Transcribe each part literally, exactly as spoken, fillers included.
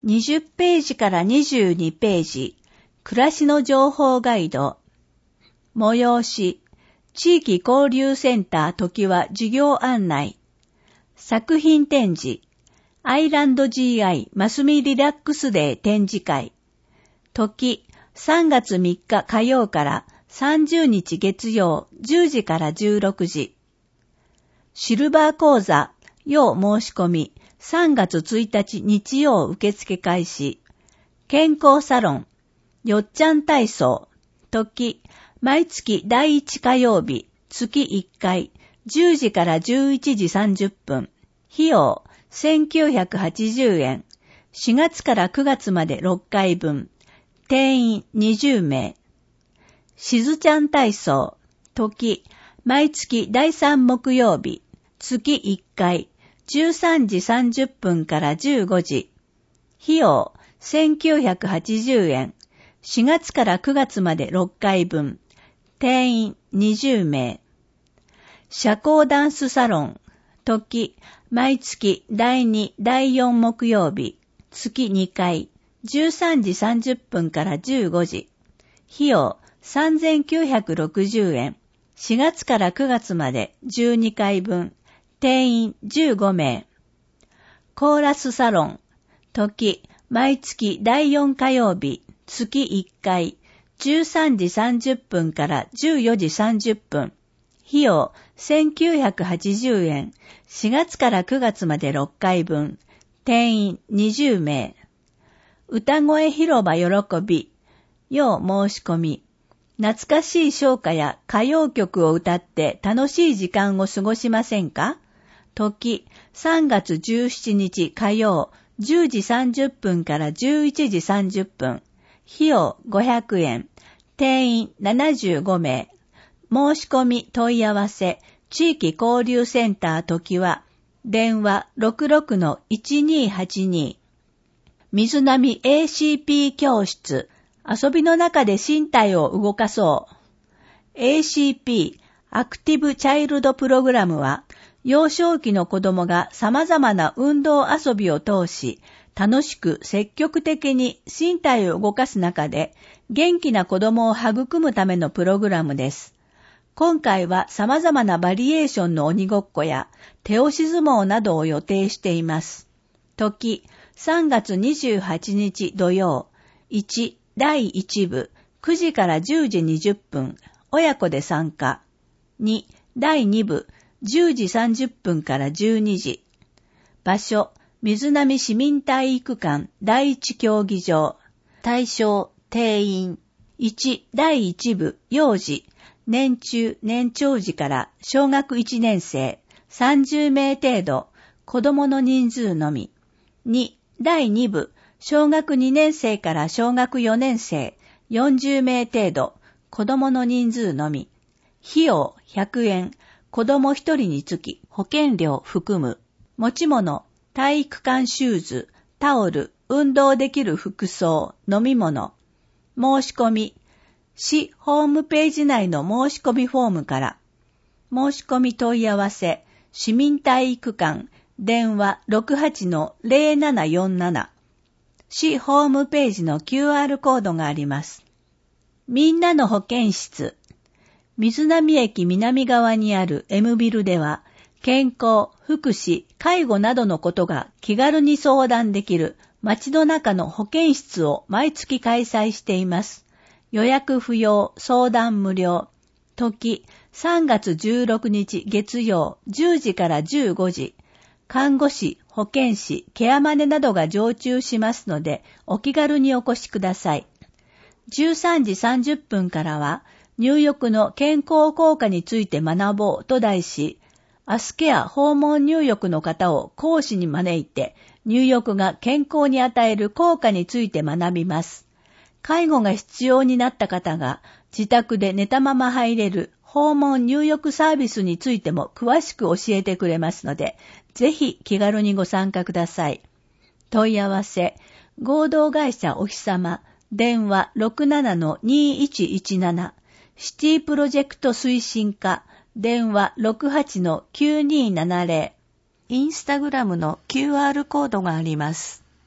にじゅっページからにじゅうにページ、暮らしの情報ガイド。催し、地域交流センター時は授業案内。作品展示、アイランド ジーアイ マスミリラックスデー展示会。時、さんがつみっか火曜からさんじゅうにち月曜じゅうじからじゅうろくじ。シルバー講座、要申し込み、さんがつついたち日曜受付開始。健康サロン、よっちゃん体操。時、毎月だいいち火曜日、月いっかい、じゅうじからじゅういちじさんじゅっぷん。費用、せんきゅうひゃくはちじゅうえん。しがつからくがつまでろっかいぶん。定員にじゅうめい。しずちゃん体操。時、毎月だいさん木曜日、月いっかい、じゅうさんじさんじゅっぷんからじゅうごじ。費用、せんきゅうひゃくはちじゅうえん。しがつからくがつまでろっかいぶん。定員にじゅうめい。社交ダンスサロン。時、毎月だいに、だいよん木曜日、月にかい、じゅうさんじさんじゅっぷんからじゅうごじ。費用、さんぜんきゅうひゃくろくじゅうえん。しがつからくがつまでじゅうにかいぶん。定員じゅうごめい。コーラスサロン。時、毎月だいよん火曜日、月いっかい、じゅうさんじさんじゅっぷんからじゅうよじさんじゅっぷん。費用、せんきゅうひゃくはちじゅうえん。しがつからくがつまでろっかいぶん。定員にじゅうめい。歌声広場喜び。要申し込み。懐かしい唱歌や歌謡曲を歌って楽しい時間を過ごしませんか？時、さんがつじゅうしちにち火曜、じゅうじさんじゅっぷんからじゅういちじさんじゅっぷん。費用ごひゃくえん。定員ななじゅうごめい。申し込み問い合わせ、地域交流センター時は、電話 ろくろくのいちにーはちに。水波 エーシーピー 教室。遊びの中で身体を動かそう。エーシーピー アクティブチャイルドプログラムは、幼少期の子供が様々な運動遊びを通し、楽しく積極的に身体を動かす中で、元気な子供を育むためのプログラムです。今回は様々なバリエーションの鬼ごっこや手押し相撲などを予定しています。時、さんがつにじゅうはちにち土曜、いち、だいいちぶ、くじからじゅうじにじゅっぷん、親子で参加。に、だいにぶ、じゅうじさんじゅっぷんからじゅうにじ。場所、水波市民体育館第一競技場。対象、定員。いち、だいいちぶ、幼児。年中、年長児から小学いちねんせい、さんじゅうめい程度、子供の人数のみ。に、だいにぶ、小学にねんせいから小学よねんせい、よんじゅうめい程度、子供の人数のみ。費用ひゃくえん、子供ひとりにつき保険料含む。持ち物、体育館シューズ、タオル、運動できる服装、飲み物。申し込み、市ホームページ内の申し込みフォームから。申し込み問い合わせ、市民体育館、電話 ろくはちのぜろななよんなな。市ホームページの キューアール コードがあります。みんなの保健室。水波駅南側にある エム ビルでは、健康、福祉、介護などのことが気軽に相談できる街の中の保健室を毎月開催しています。予約不要、相談無料。時、さんがつじゅうろくにち月曜じゅうじからじゅうごじ。看護師、保健師、ケアマネなどが常駐しますので、お気軽にお越しください。じゅうさんじさんじゅっぷんからは、入浴の健康効果について学ぼうと題し、アスケア訪問入浴の方を講師に招いて、入浴が健康に与える効果について学びます。介護が必要になった方が自宅で寝たまま入れる訪問入浴サービスについても詳しく教えてくれますので、ぜひ気軽にご参加ください。問い合わせ、合同会社おひさま、電話 ろくななのにいちいちなな、シティプロジェクト推進課、電話 ろくはちのきゅうにーななぜろ、インスタグラムの キューアール コードがあります。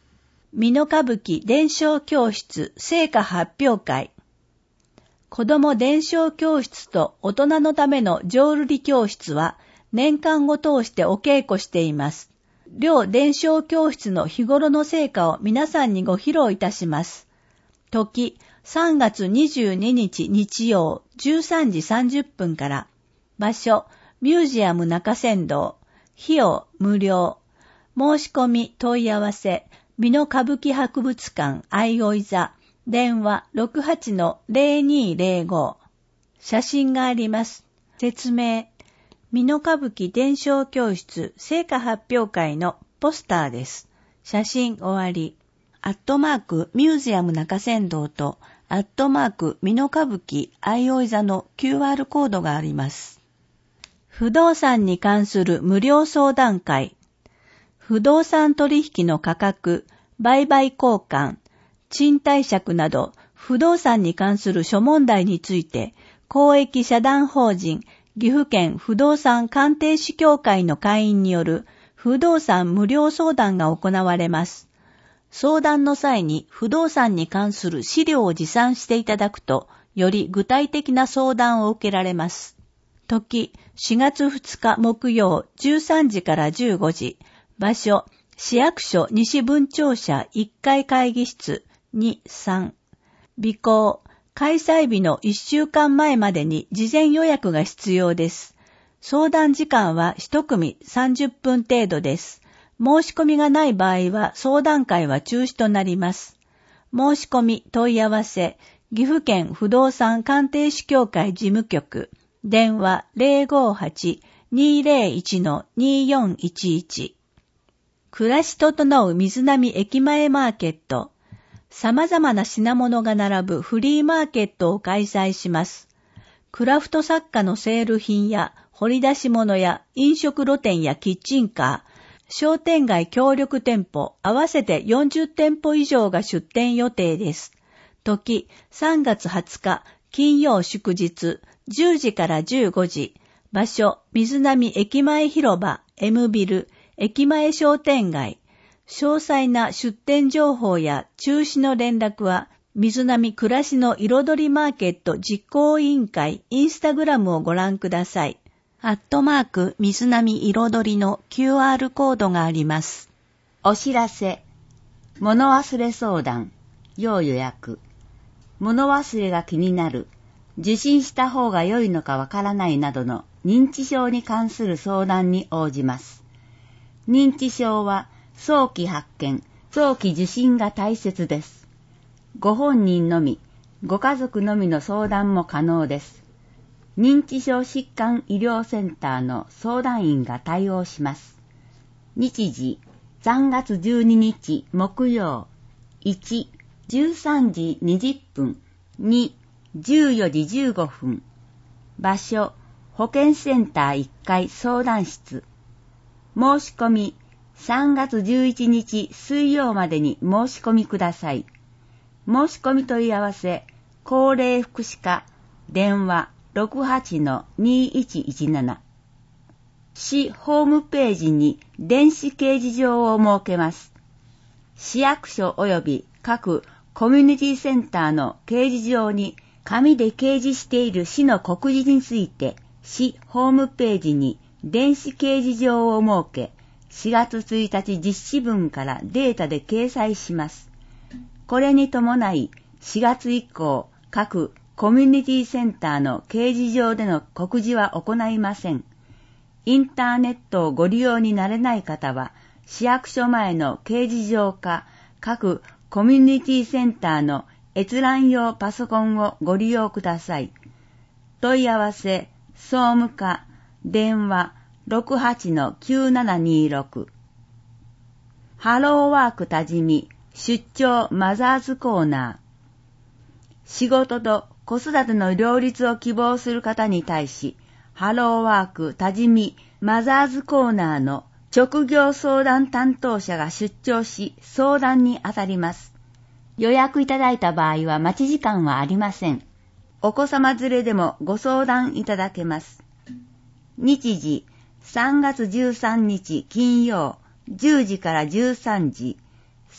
美濃歌舞伎伝承教室成果発表会。子ども伝承教室と大人のための浄瑠璃教室は年間を通してお稽古しています。両伝承教室の日頃の成果を皆さんにご披露いたします。時、さんがつにじゅうににち日曜じゅうさんじさんじゅっぷんから。場所、ミュージアム中山道。費用、無料。申し込み、問い合わせ、美濃歌舞伎博物館相生座。電話 ろくはちのゼロにーゼロご。写真があります。説明。美濃歌舞伎伝承教室成果発表会のポスターです。写真終わり。アットマークミュージアム中山道とアットマーク美濃歌舞伎相生座の キューアール コードがあります。不動産に関する無料相談会。不動産取引の価格、売買交換、賃貸借など不動産に関する諸問題について公益社団法人岐阜県不動産鑑定士協会の会員による不動産無料相談が行われます。相談の際に不動産に関する資料を持参していただくとより具体的な相談を受けられます。時、しがつふつか木曜じゅうさんじからじゅうごじ。場所、市役所西分庁舎いっかい会議室に、さん。備考、開催日のいっしゅうかんまえまでに事前予約が必要です。相談時間は一組さんじゅっぷん程度です。申し込みがない場合は相談会は中止となります。申し込み問い合わせ、岐阜県不動産鑑定士協会事務局、電話 ゼロごはち にーゼロいち にーよんいちいち。暮らし整う水波駅前マーケット。様々な品物が並ぶフリーマーケットを開催します。クラフト作家のセール品や掘り出し物や飲食露店やキッチンカー、商店街協力店舗合わせてよんじゅってんぽ以上が出店予定です。時、さんがつはつか金曜祝日じゅうじからじゅうごじ。場所、水波駅前広場 M ビル駅前商店街。詳細な出店情報や中止の連絡は、水波暮らしの彩りマーケット実行委員会インスタグラムをご覧ください。アットマーク水波彩りの キューアール コードがあります。 お知らせ。物忘れ相談。要予約。物忘れが気になる。受診した方が良いのかわからないなどの認知症に関する相談に応じます。認知症は早期発見、早期受診が大切です。ご本人のみ、ご家族のみの相談も可能です。認知症疾患医療センターの相談員が対応します。日時、さんがつじゅうににち木曜、いち、じゅうさんじにじゅっぷん、に、じゅうよじじゅうごふん。場所、保健センターいっかい相談室。申し込み、さんがつじゅういちにち水曜までに申し込みください。申し込み問い合わせ、高齢福祉課、電話 ろくはちのにいちいちなな。市ホームページに電子掲示場を設けます。市役所及び各コミュニティセンターの掲示場に紙で掲示している市の告示について、市ホームページに電子掲示場を設け、しがつついたち実施分からデータで掲載します。これに伴い、しがつ以降、各コミュニティセンターの掲示場での告示は行いません。インターネットをご利用になれない方は、市役所前の掲示場か、各コミュニティセンターの閲覧用パソコンをご利用ください。問い合わせ、総務課、電話、ろくはちのきゅうななにろく。ハローワーク多治見出張マザーズコーナー。仕事と子育ての両立を希望する方に対し、ハローワーク多治見マザーズコーナーの直業相談担当者が出張し相談に当たります。予約いただいた場合は待ち時間はありません。お子様連れでもご相談いただけます。日時、さんがつじゅうさんにち金曜、じゅうじからじゅうさんじ、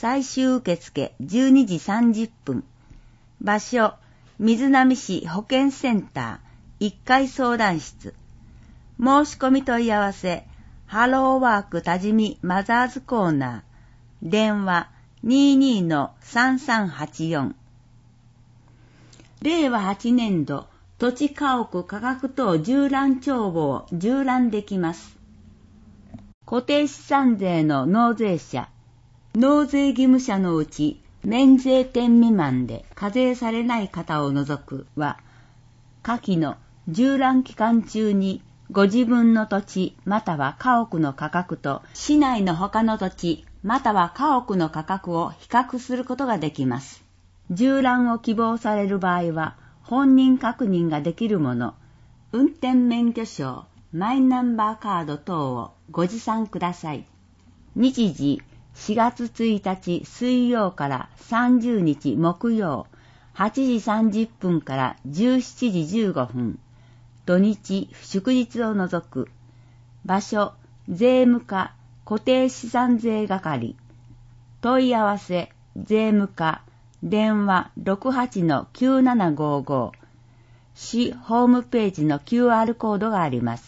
最終受付じゅうにじさんじゅっぷん。場所、瑞浪市保健センターいっかい相談室。申し込み問い合わせ、ハローワーク多治見マザーズコーナー。電話 にじゅうにのさんさんはちよん。れいわはちねんど、土地家屋価格等縦覧帳簿を縦覧できます。固定資産税の納税者、納税義務者のうち、免税店未満で課税されない方を除くは、下記の縦覧期間中にご自分の土地または家屋の価格と市内の他の土地または家屋の価格を比較することができます。縦覧を希望される場合は、本人確認ができるもの、運転免許証、マイナンバーカード等をご持参ください。日時、しがつついたち水曜からさんじゅうにち木曜、はちじさんじゅっぷんからじゅうしちじじゅうごふん、土日、祝日を除く。場所、税務課、固定資産税係。問い合わせ、税務課、電話 ろくはちのきゅうななごーごー。市ホームページの キューアール コードがあります。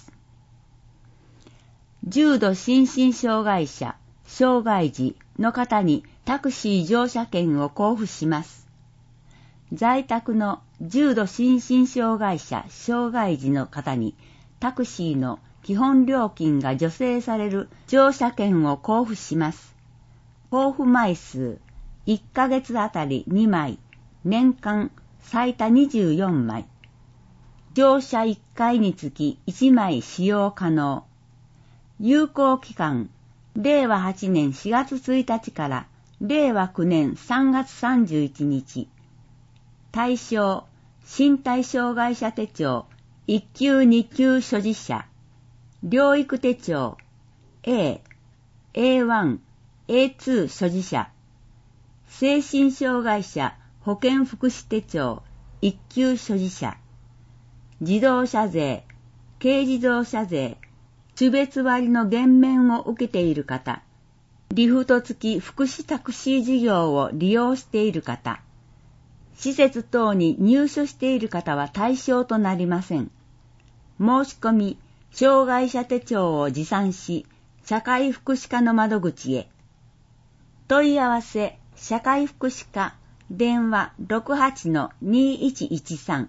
重度心身障害者、障害児の方にタクシー乗車券を交付します。在宅の重度心身障害者、障害児の方にタクシーの基本料金が助成される乗車券を交付します。交付枚数、いっかげつあたりにまい、年間最多にじゅうよんまい。乗車いっかいにつきいちまい使用可能。有効期間、れいわはちねんしがつついたちかられいわきゅうねんさんがつさんじゅういちにち。対象、身体障害者手帳、いっきゅうにきゅう所持者。療育手帳、A、エーワン、エーツー 所持者。精神障害者保健福祉手帳いっきゅう所持者。自動車税、軽自動車税、種別割の減免を受けている方、リフト付き福祉タクシー事業を利用している方、施設等に入所している方は対象となりません。申し込み、障害者手帳を持参し、社会福祉課の窓口へ。問い合わせ、社会福祉課、電話 ろくはちのにいちいちさん。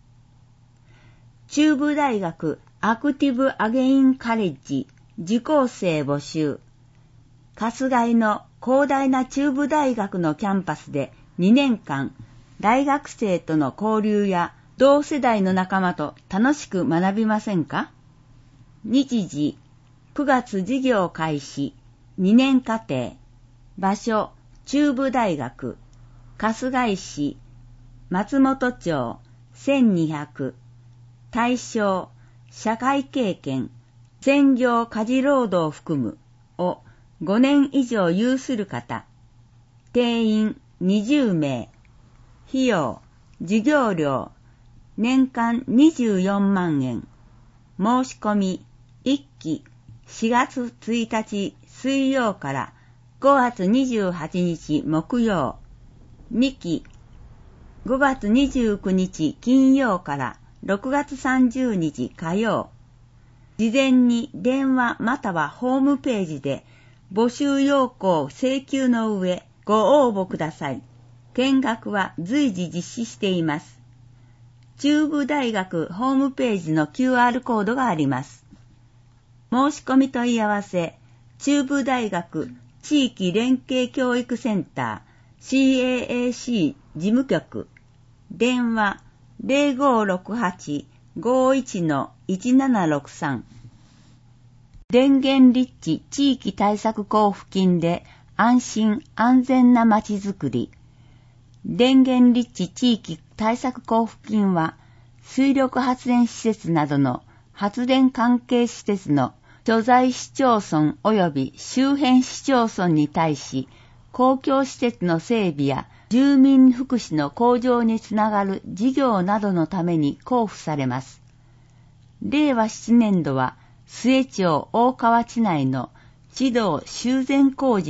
中部大学アクティブアゲインカレッジ受講生募集。春日井の広大な中部大学のキャンパスでにねんかん、大学生との交流や同世代の仲間と楽しく学びませんか？日時、くがつ授業開始、にねん課程。場所、中部大学、春日井市、松本町、せんにひゃく。対象、社会経験、専業家事労働を含むをごねん以上有する方。定員にじゅうめい。費用、授業料、年間にじゅうよんまんえん。申し込み、いっき、しがつついたち水曜からごがつにじゅうはちにち木曜。にき、ごがつにじゅうくにち金曜からろくがつさんじゅうにち火曜。事前に電話またはホームページで募集要項請求の上ご応募ください。見学は随時実施しています。中部大学ホームページの キューアール コードがあります。申し込み問い合わせ、中部大学地域連携教育センター シーエーエーシー 事務局。電話ゼロごろくはち ごいちのいちななろくさん。電源立地地域対策交付金で安心安全なまちづくり。電源立地地域対策交付金は、水力発電施設などの発電関係施設の所在市町村及び周辺市町村に対し、公共施設の整備や住民福祉の向上につながる事業などのために交付されます。れいわななねんどは、末町大川地内の地道修繕工事に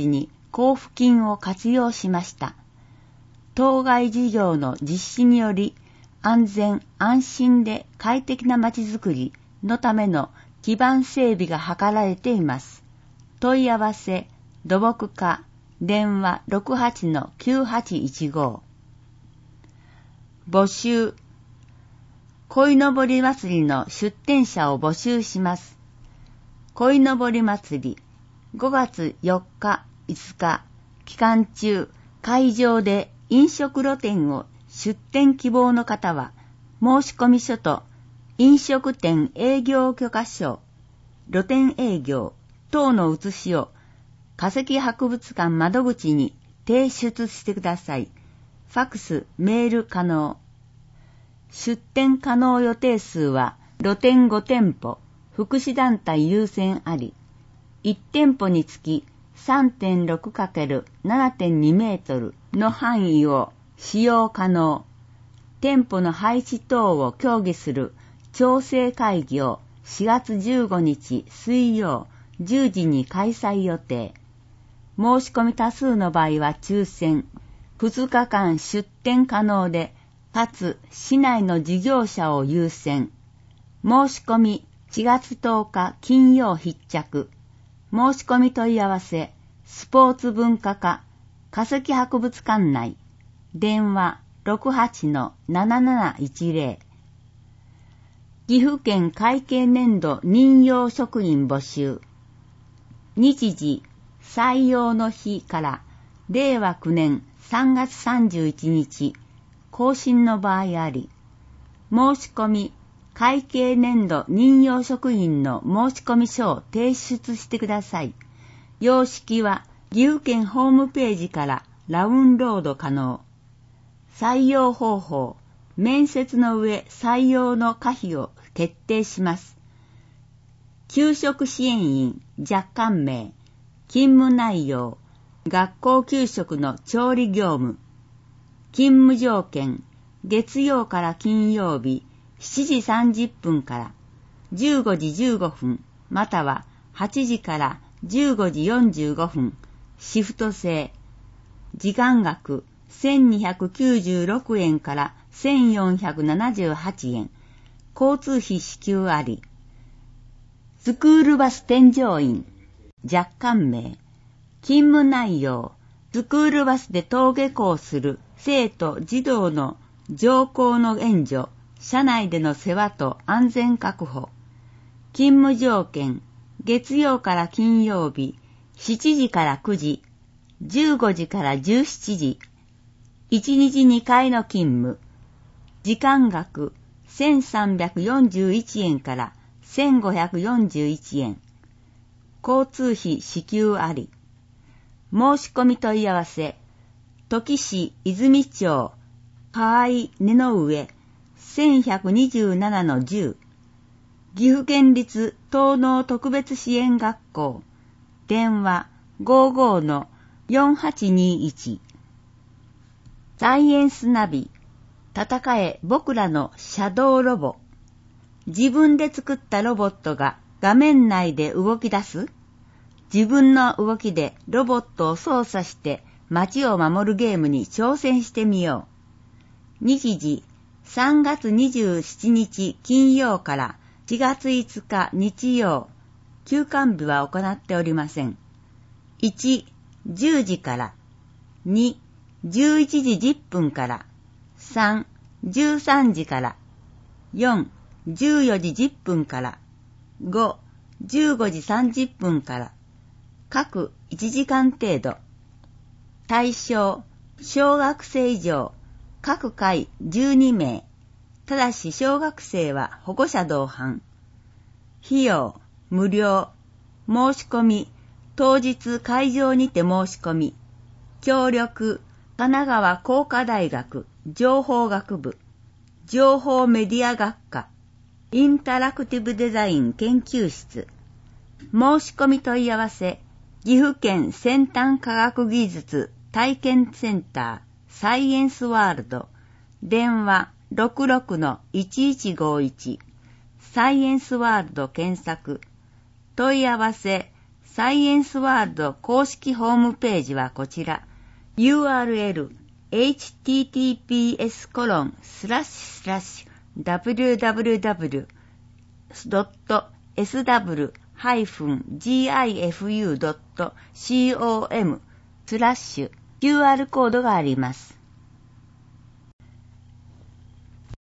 交付金を活用しました。当該事業の実施により、安全安心で快適なまちづくりのための基盤整備が図られています。問い合わせ、土木課、電話 ろくはちのきゅうはちいちご。募集。鯉のぼり祭りの出展者を募集します。鯉のぼり祭り、ごがつよっか、いつか、期間中、会場で飲食露店を出店希望の方は、申込書と飲食店営業許可証、露店営業等の写しを化石博物館窓口に提出してください。ファクス、メール可能。出店可能予定数は露店ごてんぽ、福祉団体優先あり、いち店舗につき さんてんろくかけるななてんに メートルの範囲を使用可能。店舗の配置等を協議する調整会議をしがつじゅうごにち水曜じゅうじに開催予定。申し込み多数の場合は抽選。ふつかかん出店可能で、かつ市内の事業者を優先。申し込みしがつとおか金曜必着。申し込み問い合わせ、スポーツ文化課、化石博物館内。電話 ろくはちのなななないちぜろ。岐阜県会計年度任用職員募集。日時、採用の日かられいわきゅうねんさんがつさんじゅういちにち、更新の場合あり、申し込み、会計年度任用職員の申し込み書を提出してください。様式は岐阜県ホームページからダウンロード可能。採用方法、面接の上採用の可否を決定します。給食支援員若干名、勤務内容、学校給食の調理業務、勤務条件、月曜から金曜日しちじさんじゅっぷんからじゅうごじじゅうごふん、またははちじからじゅうごじよんじゅうごふん、シフト制、時間額せんにひゃくきゅうじゅうろくえんからせんよんひゃくななじゅうはちえん、交通費支給あり。スクールバス添乗員、若干名、勤務内容、スクールバスで登下校する生徒・児童の乗降の援助、車内での世話と安全確保。勤務条件、月曜から金曜日、しちじからくじ、じゅうごじからじゅうしちじ、いちにちにかいの勤務。時間額、せんさんびゃくよんじゅういちえんからせんごひゃくよんじゅういちえん。交通費支給あり。申し込み問い合わせ、土岐市泉町、河合根の上、せんひゃくにじゅうななのじゅう。岐阜県立東農特別支援学校、電話 ごじゅうごのよんはちにいち。サイエンスナビ、戦え僕らのシャドーロボ。自分で作ったロボットが画面内で動き出す。自分の動きでロボットを操作して街を守るゲームに挑戦してみよう。日時、さんがつにじゅうしちにち金曜からしがついつか日曜。休館日は行っておりません。いち、じゅうじから。に、じゅういちじじゅっぷんから。さん、じゅうさんじから。よん、じゅうよじじゅっぷんから。ご、じゅうごじさんじゅっぷんから。各いちじかん程度。対象、小学生以上、各回じゅうにめい。ただし小学生は保護者同伴。費用、無料。申し込み、当日会場にて申し込み。協力、神奈川工科大学情報学部、情報メディア学科、インタラクティブデザイン研究室。申し込み問い合わせ、岐阜県先端科学技術体験センターサイエンスワールド、電話 ろくろくのいちいちごいち、サイエンスワールド検索。問い合わせサイエンスワールド公式ホームページはこちら。ユーアールエル エイチティーティーピーエスコロンスラッシュスラッシュダブリューダブリューダブリュードットエスダブリューハイフンジーアイエフユードットコムスラッシュ キューアール コードがあります。